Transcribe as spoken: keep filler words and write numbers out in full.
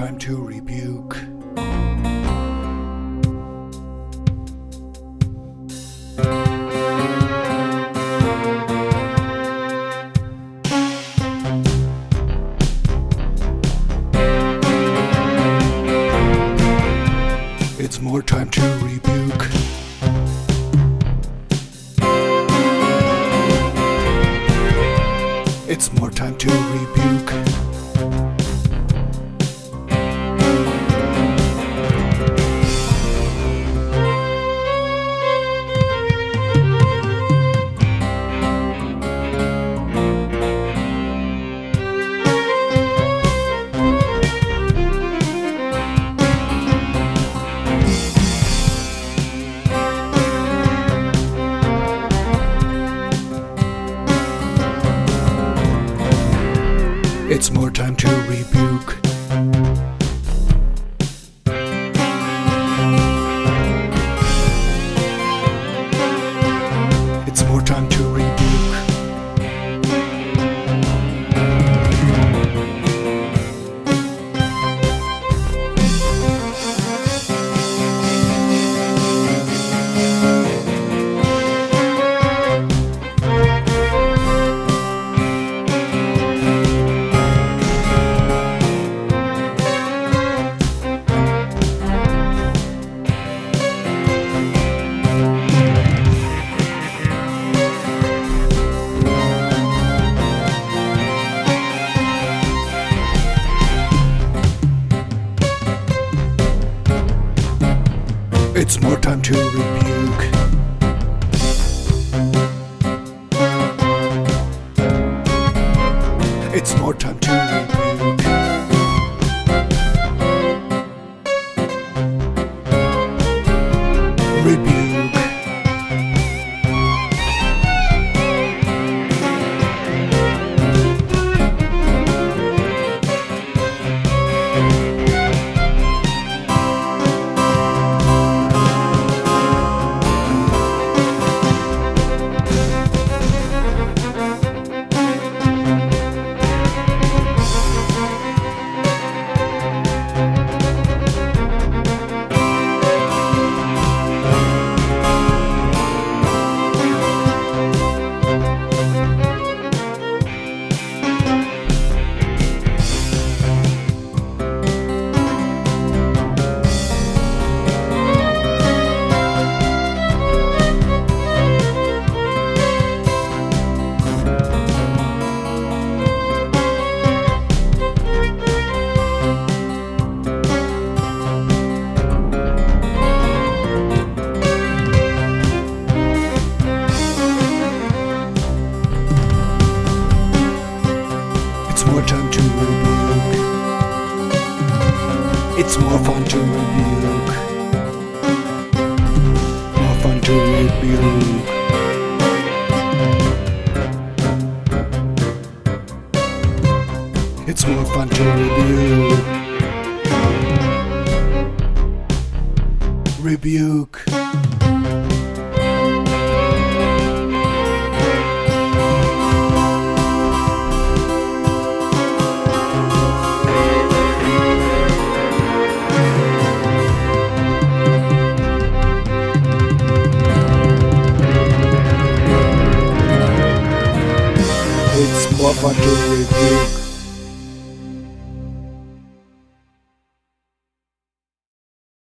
time to rebuke. It's more time to rebuke. It's more time to rebuke. It's more time to rebuke. It's more time to rebuke. It's more time to rebuke. It's more time to rebuke. Rebuke. It's more time to rebuke. It's more fun to rebuke. More fun to rebuke. It's more fun to rebuke. Rebuke. It's more fun to rebuke.